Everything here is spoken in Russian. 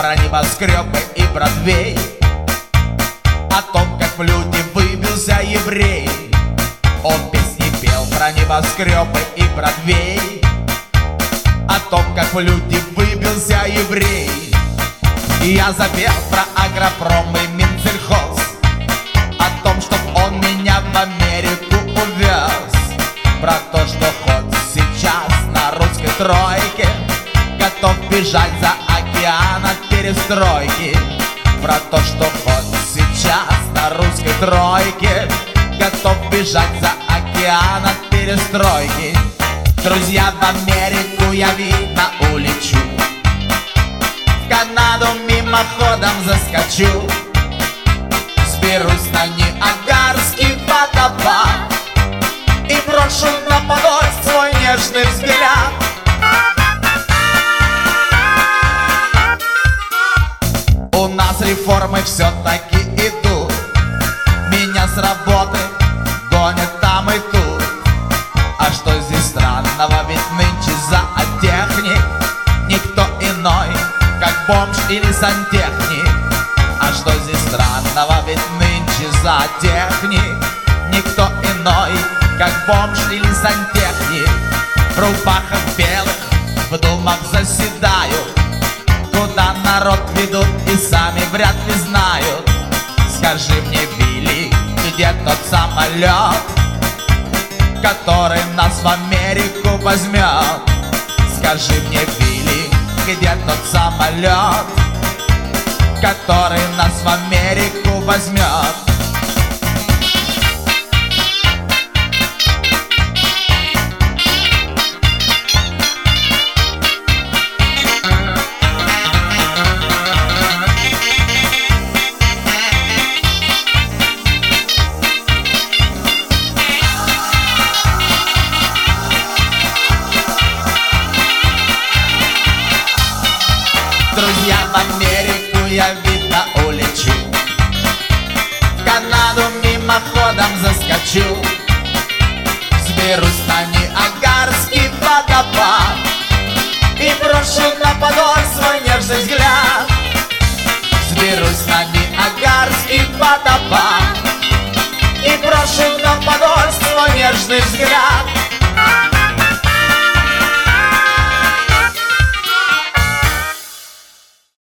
про небоскребы и Бродвей, о том, как в люди выбился еврей. Он песни пел про небоскребы и Бродвей, о том, как в люди выбился еврей. И я запел про агропром и Минсельхоз, о том, чтоб он меня в Америку увез, про то, что хоть сейчас на русской тройке готов бежать за океан от перестройки, про то, что хоть сейчас на русской тройке готов бежать за океан от перестройки. Друзья, в Америку я, видно, улечу, в Канаду мимоходом заскочу, сберусь на Ниагарский водопад и брошу на подоль свой нежный взгляд. У нас реформы все-таки идут, меня с работы гонят там и тут. А что здесь странного, ведь нынче зоотехник никто иной, как бомж или сантехник. А что здесь странного, ведь нынче зоотехник никто иной, как бомж или сантехник. В рубахах белых в думах заседают, куда народ ведут и сами вряд ли знают. Скажи мне, Вилли, где тот самолет, который нас в Америку возьмет? Скажи мне, Вилли, где тот самолет, который нас в Америку возьмет? Друзья, в Америку я, видно, улечу, в Канаду мимоходом заскочу, сберусь на Ниагарский водопад и брошу на подоль свой нежный взгляд. Сберусь на Ниагарский водопад и брошу на подоль свой нежный взгляд.